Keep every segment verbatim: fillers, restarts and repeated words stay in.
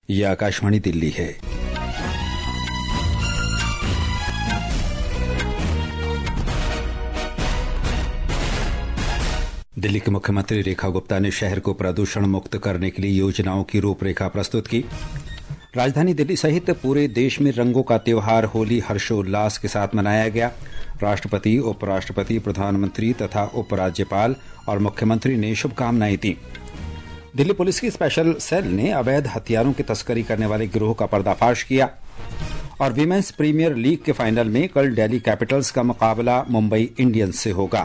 ये आकाशवाणी दिल्ली है। दिल्ली के मुख्यमंत्री रेखा गुप्ता ने शहर को प्रदूषण मुक्त करने के लिए योजनाओं की रूपरेखा प्रस्तुत की। राजधानी दिल्ली सहित पूरे देश में रंगों का त्योहार होली हर्षोल्लास के साथ मनाया गया। राष्ट्रपति, उपराष्ट्रपति, प्रधानमंत्री तथा उपराज्यपाल और मुख्यमंत्री ने शुभकामनाएं दी। दिल्ली पुलिस की स्पेशल सेल ने अवैध हथियारों की तस्करी करने वाले गिरोह का पर्दाफाश किया। और विमेंस प्रीमियर लीग के फाइनल में कल दिल्ली कैपिटल्स का मुकाबला मुंबई इंडियंस से होगा।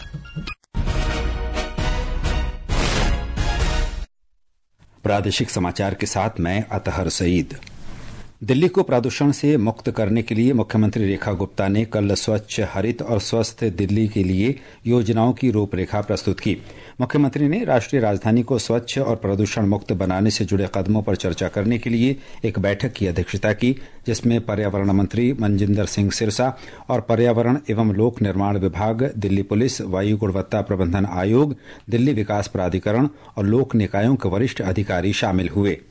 प्रादेशिक समाचार के साथ मैं अतहर सईद। दिल्ली को प्रदूषण से मुक्त करने के लिए मुख्यमंत्री रेखा गुप्ता ने कल स्वच्छ, हरित और स्वस्थ दिल्ली के लिए योजनाओं की रूपरेखा प्रस्तुत की। मुख्यमंत्री ने राष्ट्रीय राजधानी को स्वच्छ और प्रदूषण मुक्त बनाने से जुड़े कदमों पर चर्चा करने के लिए एक बैठक की अध्यक्षता की, जिसमें पर्यावरण मंत्री मनजिंदर सिंह सिरसा और पर्यावरण एवं लोक निर्माण विभाग, दिल्ली पुलिस, वायु गुणवत्ता प्रबंधन आयोग, दिल्ली विकास प्राधिकरण और लोक निकायों के वरिष्ठ अधिकारी शामिल हुए।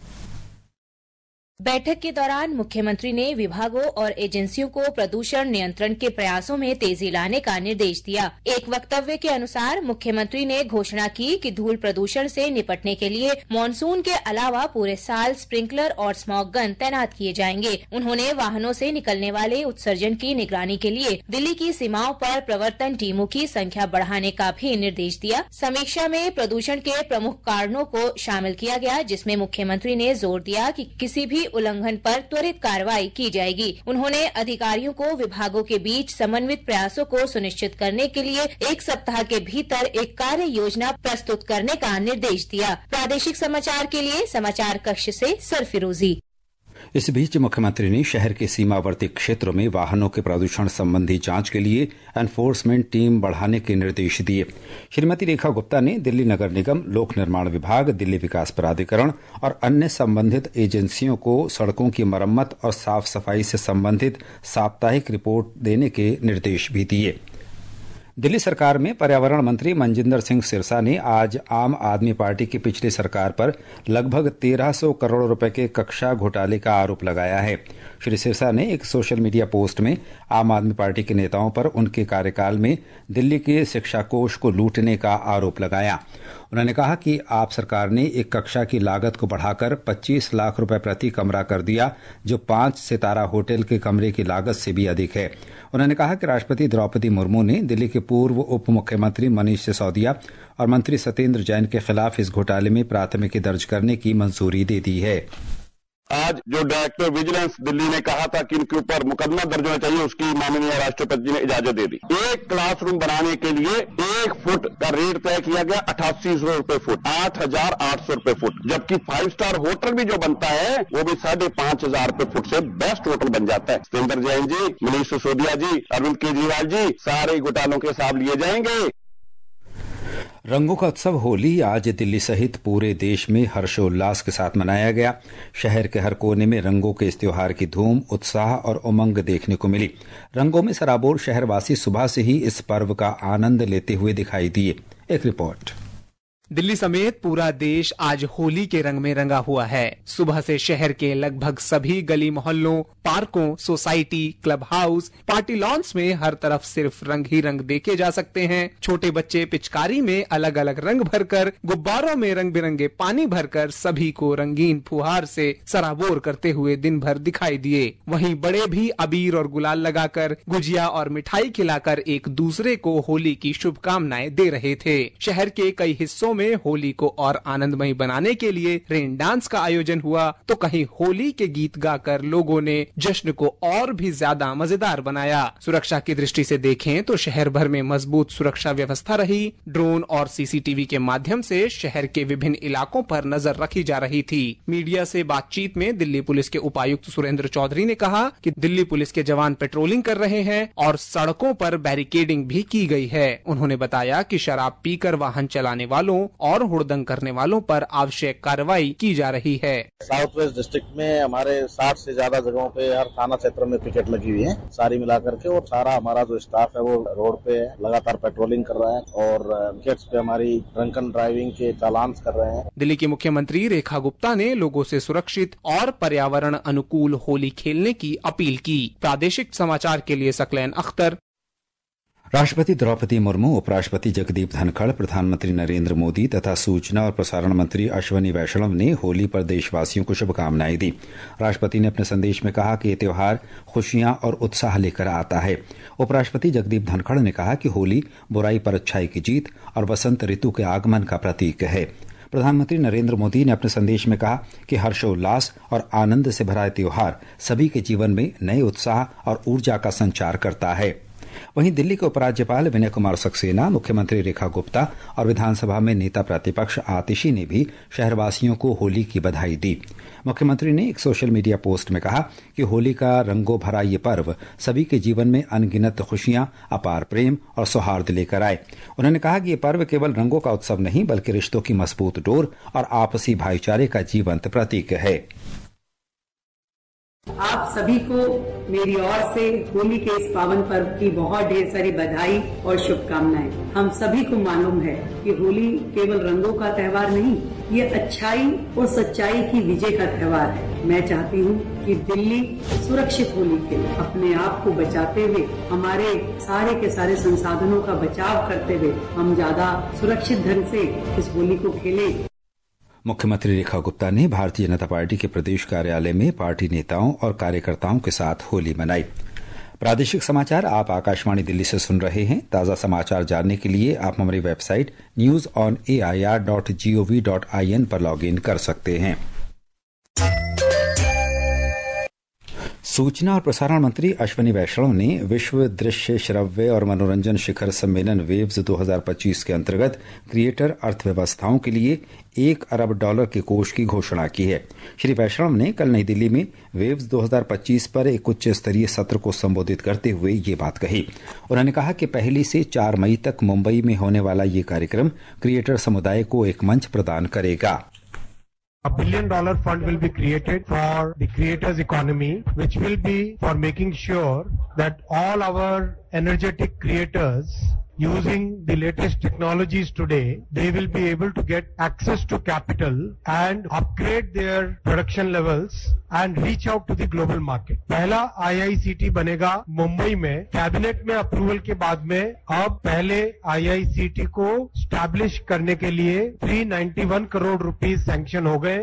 बैठक के दौरान मुख्यमंत्री ने विभागों और एजेंसियों को प्रदूषण नियंत्रण के प्रयासों में तेजी लाने का निर्देश दिया। एक वक्तव्य के अनुसार मुख्यमंत्री ने घोषणा की कि धूल प्रदूषण से निपटने के लिए मानसून के अलावा पूरे साल स्प्रिंकलर और स्मॉग गन तैनात किए जाएंगे। उन्होंने वाहनों से निकलने वाले उत्सर्जन की निगरानी के लिए दिल्ली की सीमाओं पर प्रवर्तन टीमों की संख्या बढ़ाने का भी निर्देश दिया। समीक्षा में प्रदूषण के प्रमुख कारणों को शामिल किया गया, जिसमें मुख्यमंत्री ने जोर दिया कि किसी भी उल्लंघन पर त्वरित कार्रवाई की जाएगी। उन्होंने अधिकारियों को विभागों के बीच समन्वित प्रयासों को सुनिश्चित करने के लिए एक सप्ताह के भीतर एक कार्य योजना प्रस्तुत करने का निर्देश दिया। प्रादेशिक समाचार के लिए समाचार कक्ष से सरफिरोजी। इस बीच मुख्यमंत्री ने शहर के सीमावर्ती क्षेत्रों में वाहनों के प्रदूषण संबंधी जांच के लिए एनफोर्समेंट टीम बढ़ाने के निर्देश दिए। श्रीमती रेखा गुप्ता ने दिल्ली नगर निगम, लोक निर्माण विभाग, दिल्ली विकास प्राधिकरण और अन्य संबंधित एजेंसियों को सड़कों की मरम्मत और साफ सफाई से संबंधित साप्ताहिक रिपोर्ट देने के निर्देश भी दिए। दिल्ली सरकार में पर्यावरण मंत्री मनजिंदर सिंह सिरसा ने आज आम आदमी पार्टी की पिछली सरकार पर लगभग तेरह सौ करोड़ रुपए के कक्षा घोटाले का आरोप लगाया है। श्री सिरसा ने एक सोशल मीडिया पोस्ट में आम आदमी पार्टी के नेताओं पर उनके कार्यकाल में दिल्ली के शिक्षा कोष को लूटने का आरोप लगाया। उन्होंने कहा कि आप सरकार ने एक कक्षा की लागत को बढ़ाकर पच्चीस लाख रुपए प्रति कमरा कर दिया, जो पांच सितारा होटल के कमरे की लागत से भी अधिक है। उन्होंने कहा कि राष्ट्रपति द्रौपदी मुर्मू ने दिल्ली के पूर्व उप मुख्यमंत्री मनीष सिसोदिया और मंत्री सत्येंद्र जैन के खिलाफ इस घोटाले में प्राथमिकी दर्ज करने की मंजूरी दे दी है। आज जो डायरेक्टर विजिलेंस दिल्ली ने कहा था कि इनके ऊपर मुकदमा दर्ज होना चाहिए, उसकी माननीय राष्ट्रपति जी ने इजाजत दे दी। एक क्लासरूम बनाने के लिए एक फुट का रेट तय किया गया अठासी सौ रुपए फुट, आठ हजार आठ सौ रुपए फुट, जबकि फाइव स्टार होटल भी जो बनता है वो भी साढ़े पांच हजार रुपए फुट से बेस्ट होटल बन जाता है। सत्येंद्र जैन जी, मनीष सिसोदिया जी, अरविंद केजरीवाल जी, सारे घोटालों के हिसाब लिए जाएंगे। रंगों का उत्सव होली आज दिल्ली सहित पूरे देश में हर्षोल्लास के साथ मनाया गया। शहर के हर कोने में रंगों के इस त्योहार की धूम, उत्साह और उमंग देखने को मिली। रंगों में सराबोर शहरवासी सुबह से ही इस पर्व का आनंद लेते हुए दिखाई दिए। एक रिपोर्ट। दिल्ली समेत पूरा देश आज होली के रंग में रंगा हुआ है। सुबह से शहर के लगभग सभी गली मोहल्लों, पार्कों, society, club house, party loans में हर तरफ सिर्फ रंग ही रंग देखे जा सकते हैं। छोटे बच्चे पिचकारी में अलग अलग रंग भरकर, गुब्बारों में रंग बिरंगे पानी भरकर सभी को रंगीन फुहार से सराबोर करते हुए दिन भर दिखाई दिए। वहीं बड़े भी अबीर और गुलाल लगाकर, गुजिया और मिठाई खिलाकर एक दूसरे को होली की शुभकामनाएं दे रहे थे। शहर के कई हिस्सों में होली को और आनंदमय बनाने के लिए रेन डांस का आयोजन हुआ, तो कहीं होली के गीत गाकर लोगों ने जश्न को और भी ज्यादा मजेदार बनाया। सुरक्षा की दृष्टि से देखें तो शहर भर में मजबूत सुरक्षा व्यवस्था रही। ड्रोन और सीसीटीवी के माध्यम से शहर के विभिन्न इलाकों पर नजर रखी जा रही थी। मीडिया से बातचीत में दिल्ली पुलिस के उपायुक्त सुरेंद्र चौधरी ने कहा कि दिल्ली पुलिस के जवान पेट्रोलिंग कर रहे हैं और सड़कों पर बैरिकेडिंग भी की गई है। उन्होंने बताया कि शराब पीकर वाहन चलाने वालों और हुड़दंग करने वालों पर आवश्यक कार्रवाई की जा रही है। साउथ वेस्ट डिस्ट्रिक्ट में हमारे साठ से ज्यादा जगहों पे हर थाना क्षेत्र में पिकेट लगी हुई है, सारी मिलाकर के, और सारा हमारा जो स्टाफ है वो रोड पे लगातार पेट्रोलिंग कर रहा है और विकेट्स पे हमारी ड्रंकन ड्राइविंग के चालान कर रहे हैं। दिल्ली की मुख्यमंत्री रेखा गुप्ता ने लोगों से सुरक्षित और पर्यावरण अनुकूल होली खेलने की अपील की। प्रादेशिक समाचार के लिए सकलैन अख्तर। राष्ट्रपति द्रौपदी मुर्मू, उपराष्ट्रपति जगदीप धनखड़, प्रधानमंत्री नरेंद्र मोदी तथा सूचना और प्रसारण मंत्री अश्वनी वैष्णव ने होली पर देशवासियों को शुभकामनाएं दी। राष्ट्रपति ने अपने संदेश में कहा कि ये त्योहार खुशियां और उत्साह लेकर आता है। उपराष्ट्रपति जगदीप धनखड़ ने कहा कि होली बुराई पर अच्छाई की जीत और वसंत ऋतु के आगमन का प्रतीक है। प्रधानमंत्री नरेंद्र मोदी ने अपने संदेश में कहा कि हर्षोल्लास और आनंद से भरा त्योहार सभी के जीवन में नए उत्साह और ऊर्जा का संचार करता है। वहीं दिल्ली के उपराज्यपाल विनय कुमार सक्सेना, मुख्यमंत्री रेखा गुप्ता और विधानसभा में नेता प्रतिपक्ष आतिशी ने भी शहरवासियों को होली की बधाई दी। मुख्यमंत्री ने एक सोशल मीडिया पोस्ट में कहा कि होली का रंगों भरा ये पर्व सभी के जीवन में अनगिनत खुशियां, अपार प्रेम और सौहार्द लेकर आए। उन्होंने कहा कि ये पर्व केवल रंगों का उत्सव नहीं बल्कि रिश्तों की मजबूत डोर और आपसी भाईचारे का जीवंत प्रतीक है। आप सभी को मेरी ओर से होली के इस पावन पर्व की बहुत ढेर सारी बधाई और शुभकामनाएं। हम सभी को मालूम है कि होली केवल रंगों का त्योहार नहीं, ये अच्छाई और सच्चाई की विजय का त्योहार है। मैं चाहती हूँ कि दिल्ली सुरक्षित होली खेले, अपने आप को बचाते हुए, हमारे सारे के सारे संसाधनों का बचाव करते हुए हम ज्यादा सुरक्षित ढंग से इस होली को खेले। मुख्यमंत्री रेखा गुप्ता ने भारतीय जनता पार्टी के प्रदेश कार्यालय में पार्टी नेताओं और कार्यकर्ताओं के साथ होली मनाई। प्रादेशिक समाचार आप आकाशवाणी दिल्ली से सुन रहे हैं। ताजा समाचार जानने के लिए आप हमारी website news on A I R dot G O V dot I N पर लॉग इन कर सकते हैं। सूचना और प्रसारण मंत्री अश्वनी वैष्णव ने विश्व दृश्य श्रव्य और मनोरंजन शिखर सम्मेलन वेव्स दो हज़ार पच्चीस के अंतर्गत क्रिएटर अर्थव्यवस्थाओं के लिए एक अरब डॉलर के कोष की घोषणा की है। श्री वैष्णव ने कल नई दिल्ली में वेव्स दो हज़ार पच्चीस पर एक उच्च स्तरीय सत्र को संबोधित करते हुए ये बात कही। उन्होंने कहा कि पहली से चार मई तक मुंबई में होने वाला ये कार्यक्रम क्रिएटर समुदाय को एक मंच प्रदान करेगा। A billion dollar fund will be created for the creators economy, which will be for making sure that all our energetic creators using the latest technologies today, they will be able to get access to capital and upgrade their production levels and reach out to the global market. पहला आई आई C T बनेगा मुंबई में। Cabinet में approval के बाद में अब पहले आई आई C T को स्टैब्लिश करने के लिए तीन सौ इक्यानवे करोड़ रुपीस सैंक्शन हो गए।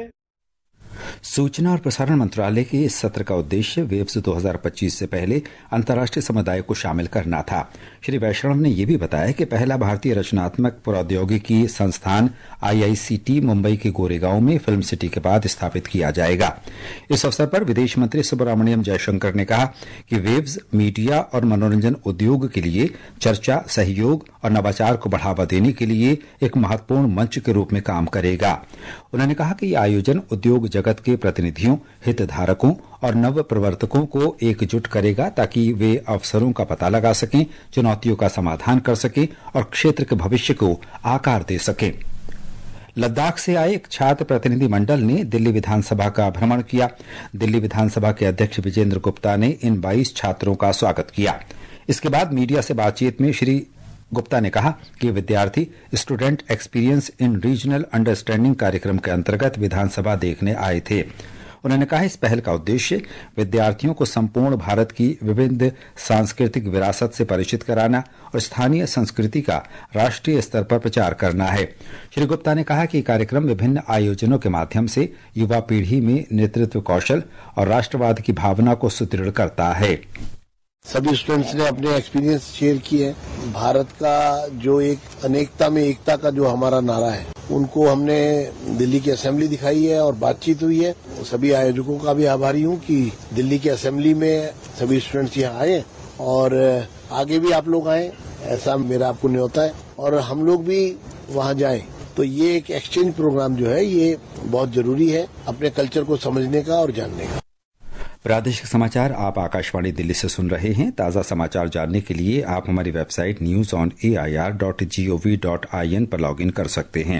सूचना और प्रसारण मंत्रालय के इस सत्र का उद्देश्य वेव्स दो हज़ार पच्चीस से पहले अंतर्राष्ट्रीय समुदाय को शामिल करना था। श्री वैष्णव ने यह भी बताया कि पहला भारतीय रचनात्मक प्रौद्योगिकी संस्थान आई आई सी टी मुंबई के गोरेगांव में फिल्म सिटी के बाद स्थापित किया जाएगा। इस अवसर पर विदेश मंत्री सुब्रमण्यम जयशंकर ने कहा कि वेव्स मीडिया और मनोरंजन उद्योग के लिए चर्चा, सहयोग और नवाचार को बढ़ावा देने के लिए एक महत्वपूर्ण मंच के रूप में काम करेगा। उन्होंने कहा कि यह आयोजन उद्योग जगत के प्रतिनिधियों, हितधारकों और नव प्रवर्तकों को एकजुट करेगा ताकि वे अवसरों का पता लगा सकें, चुनौतियों का समाधान कर सकें और क्षेत्र के भविष्य को आकार दे सकें। लद्दाख से आए एक छात्र प्रतिनिधि मंडल ने दिल्ली विधानसभा का भ्रमण किया। दिल्ली विधानसभा के अध्यक्ष विजेंद्र गुप्ता ने इन बाईस छात्रों का स्वागत किया। इसके बाद मीडिया से बातचीत में श्री गुप्ता ने कहा कि विद्यार्थी student experience in regional understanding कार्यक्रम के अंतर्गत विधानसभा देखने आए थे। उन्होंने कहा इस पहल का उद्देश्य विद्यार्थियों को संपूर्ण भारत की विविध सांस्कृतिक विरासत से परिचित कराना और स्थानीय संस्कृति का राष्ट्रीय स्तर पर प्रचार करना है। श्री गुप्ता ने कहा कि कार्यक्रम विभिन्न आयोजनों के माध्यम से युवा पीढ़ी में नेतृत्व कौशल और राष्ट्रवाद की भावना को सुदृढ़ करता है। सभी स्टूडेंट्स ने अपने एक्सपीरियंस शेयर किए। भारत का जो एक अनेकता में एकता का जो हमारा नारा है, उनको हमने दिल्ली की असेंबली दिखाई है और बातचीत हुई है। सभी आयोजकों का भी आभारी हूं कि दिल्ली की असेंबली में सभी स्टूडेंट्स यहाँ आए और आगे भी आप लोग आए, ऐसा मेरा आपको न्योता है और हम लोग भी वहाँ जाएं। तो ये एक एक्सचेंज प्रोग्राम जो है ये बहुत जरूरी है अपने कल्चर को समझने का और जानने का। प्रादेशिक समाचार आप आकाशवाणी दिल्ली से सुन रहे हैं। ताज़ा समाचार जानने के लिए आप हमारी website news on A I R dot G O V dot I N पर लॉग इन कर सकते हैं।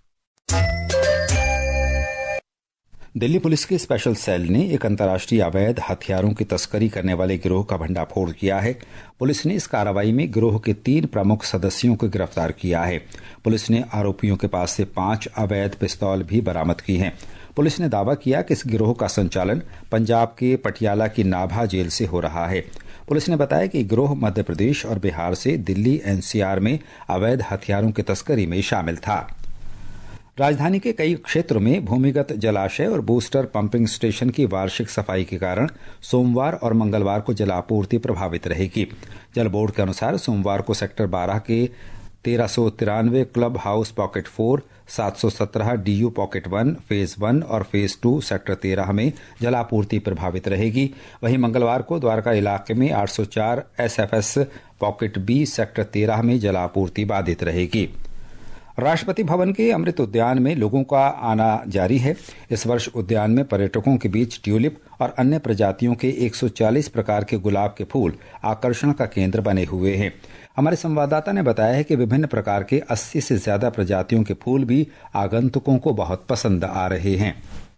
दिल्ली पुलिस के स्पेशल सेल ने एक अंतर्राष्ट्रीय अवैध हथियारों की तस्करी करने वाले गिरोह का भंडाफोड़ किया है। पुलिस ने इस कार्रवाई में गिरोह के तीन प्रमुख सदस्यों को गिरफ्तार किया है। पुलिस ने आरोपियों के पास से पांच अवैध पिस्तौल भी बरामद की हैं। पुलिस ने दावा किया कि इस गिरोह का संचालन पंजाब के पटियाला की नाभा जेल से हो रहा है। पुलिस ने बताया कि गिरोह मध्य प्रदेश और बिहार से दिल्ली एन सी आर में अवैध हथियारों की तस्करी में शामिल था। राजधानी के कई क्षेत्रों में भूमिगत जलाशय और बूस्टर पंपिंग स्टेशन की वार्षिक सफाई के कारण सोमवार और मंगलवार को जलापूर्ति प्रभावित रहेगी। जल बोर्ड के अनुसार सोमवार को सेक्टर बारह के तेरह सौ तिरानवे क्लब हाउस पॉकेट फोर, सात सौ सत्रह D you pocket one, phase one और फेज टू सेक्टर तेरह में जलापूर्ति प्रभावित रहेगी। वहीं मंगलवार को द्वारका इलाके में आठ सौ चार S F S pocket B sector तेरह में जलापूर्ति बाधित रहेगी। राष्ट्रपति भवन के अमृत उद्यान में लोगों का आना जारी है। इस वर्ष उद्यान में पर्यटकों के बीच ट्यूलिप और अन्य प्रजातियों के एक सौ चालीस प्रकार के गुलाब के फूल आकर्षण का केंद्र बने हुए हैं। हमारे संवाददाता ने बताया है कि विभिन्न प्रकार के अस्सी से ज्यादा प्रजातियों के फूल भी आगंतुकों को बहुत पसंद आ रहे हैं।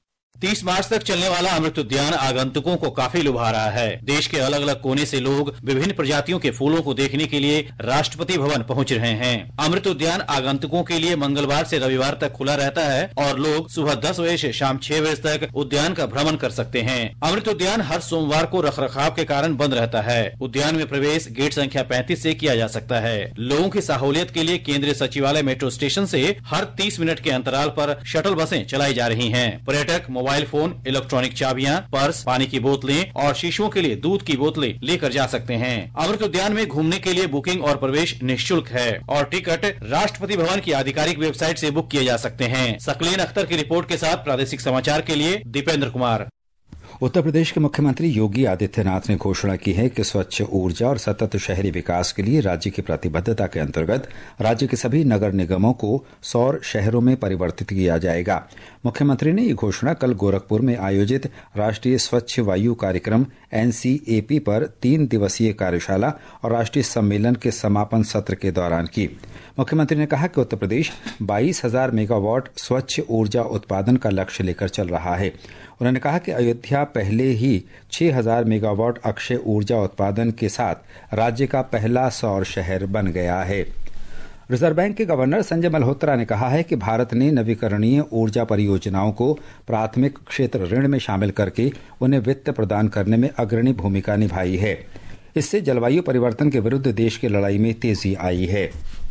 तीस मार्च तक चलने वाला अमृत उद्यान आगंतुकों को काफी लुभा रहा है। देश के अलग अलग कोने से लोग विभिन्न प्रजातियों के फूलों को देखने के लिए राष्ट्रपति भवन पहुंच रहे हैं। अमृत उद्यान आगंतुकों के लिए मंगलवार से रविवार तक खुला रहता है और लोग सुबह दस बजे से शाम छह बजे तक उद्यान का भ्रमण कर सकते हैं। अमृत उद्यान हर सोमवार को रखरखाव के कारण बंद रहता है। उद्यान में प्रवेश गेट संख्या पैंतीस से किया जा सकता है। लोगों की सहूलियत के लिए केंद्रीय सचिवालय मेट्रो स्टेशन से हर तीस मिनट के अंतराल पर शटल बसें चलाई जा रही हैं। पर्यटक मोबाइल फोन, इलेक्ट्रॉनिक चाबियां, पर्स, पानी की बोतलें और शिशुओं के लिए दूध की बोतलें लेकर जा सकते हैं। अमृत उद्यान में घूमने के लिए बुकिंग और प्रवेश निःशुल्क है और टिकट राष्ट्रपति भवन की आधिकारिक वेबसाइट से बुक किए जा सकते हैं। सकलेन अख्तर की रिपोर्ट के साथ प्रादेशिक समाचार के लिए दीपेंद्र कुमार। उत्तर प्रदेश के मुख्यमंत्री योगी आदित्यनाथ ने घोषणा की है कि स्वच्छ ऊर्जा और सतत शहरी विकास के लिए राज्य की प्रतिबद्धता के अंतर्गत राज्य के सभी नगर निगमों को सौर शहरों में परिवर्तित किया जाएगा। मुख्यमंत्री ने ये घोषणा कल गोरखपुर में आयोजित राष्ट्रीय स्वच्छ वायु कार्यक्रम एन सी ए पी पर तीन दिवसीय कार्यशाला और राष्ट्रीय सम्मेलन के समापन सत्र के दौरान की। मुख्यमंत्री ने कहा कि उत्तर प्रदेश बाईस हजार मेगावाट स्वच्छ ऊर्जा उत्पादन का लक्ष्य लेकर चल रहा है। उन्होंने कहा कि अयोध्या पहले ही छह हजार मेगावाट अक्षय ऊर्जा उत्पादन के साथ राज्य का पहला सौर शहर बन गया है। रिजर्व बैंक के गवर्नर संजय मल्होत्रा ने कहा है कि भारत ने नवीकरणीय ऊर्जा परियोजनाओं को प्राथमिक क्षेत्र ऋण में शामिल करके उन्हें वित्त प्रदान करने में अग्रणी भूमिका निभाई है। इससे जलवायु परिवर्तन के विरुद्ध देश की लड़ाई में तेजी आई है।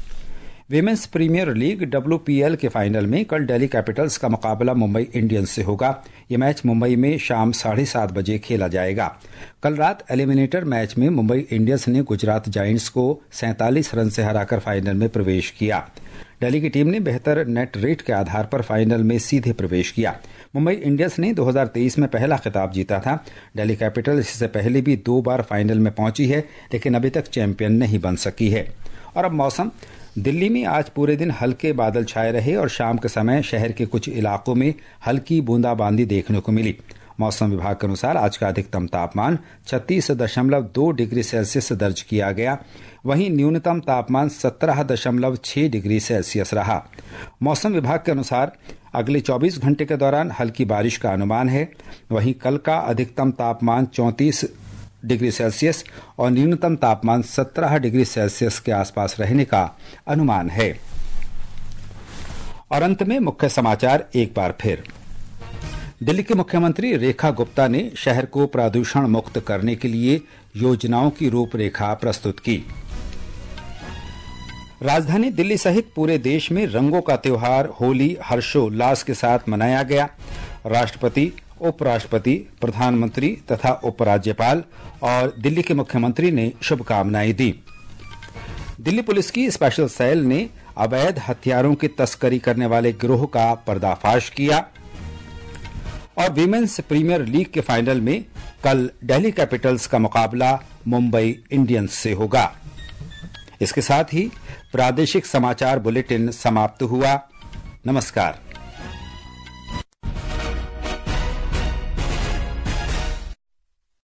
Women's premier league W P L के फाइनल में कल दिल्ली कैपिटल्स का मुकाबला मुंबई इंडियंस से होगा। यह मैच मुंबई में शाम साढ़े सात बजे खेला जाएगा। कल रात एलिमिनेटर मैच में मुंबई इंडियंस ने गुजरात जायंट्स को सैंतालीस रन से हराकर फाइनल में प्रवेश किया। दिल्ली की टीम ने बेहतर नेट रेट के आधार पर फाइनल में सीधे प्रवेश किया। मुंबई इंडियंस ने दो हज़ार तेईस में पहला खिताब जीता था। दिल्ली कैपिटल्स इससे पहले भी दो बार फाइनल में पहुंची है, लेकिन अभी तक चैंपियन नहीं बन सकी है। और अब मौसम। दिल्ली में आज पूरे दिन हल्के बादल छाए रहे और शाम के समय शहर के कुछ इलाकों में हल्की बूंदाबांदी देखने को मिली। मौसम विभाग के अनुसार आज का अधिकतम तापमान छत्तीस दशमलव दो डिग्री सेल्सियस दर्ज किया गया। वहीं न्यूनतम तापमान सत्रह दशमलव छह डिग्री सेल्सियस रहा। मौसम विभाग के अनुसार अगले चौबीस घंटे के दौरान हल्की बारिश का अनुमान है। वहीं कल का अधिकतम तापमान चौंतीस डिग्री सेल्सियस और न्यूनतम तापमान सत्रह डिग्री सेल्सियस के आसपास रहने का अनुमान है। और अंत में मुख्य समाचार एक बार फिर। दिल्ली के मुख्यमंत्री रेखा गुप्ता ने शहर को प्रदूषण मुक्त करने के लिए योजनाओं की रूपरेखा प्रस्तुत की। राजधानी दिल्ली सहित पूरे देश में रंगों का त्योहार होली हर्षोल्लास के साथ मनाया गया। राष्ट्रपति, उपराष्ट्रपति, प्रधानमंत्री तथा उपराज्यपाल और दिल्ली के मुख्यमंत्री ने शुभकामनाएं दी। दिल्ली पुलिस की स्पेशल सेल ने अवैध हथियारों की तस्करी करने वाले गिरोह का पर्दाफाश किया। और विमेंस प्रीमियर लीग के फाइनल में कल दिल्ली कैपिटल्स का मुकाबला मुंबई इंडियंस से होगा। इसके साथ ही प्रादेशिक समाचार बुलेटिन समाप्त हुआ। नमस्कार।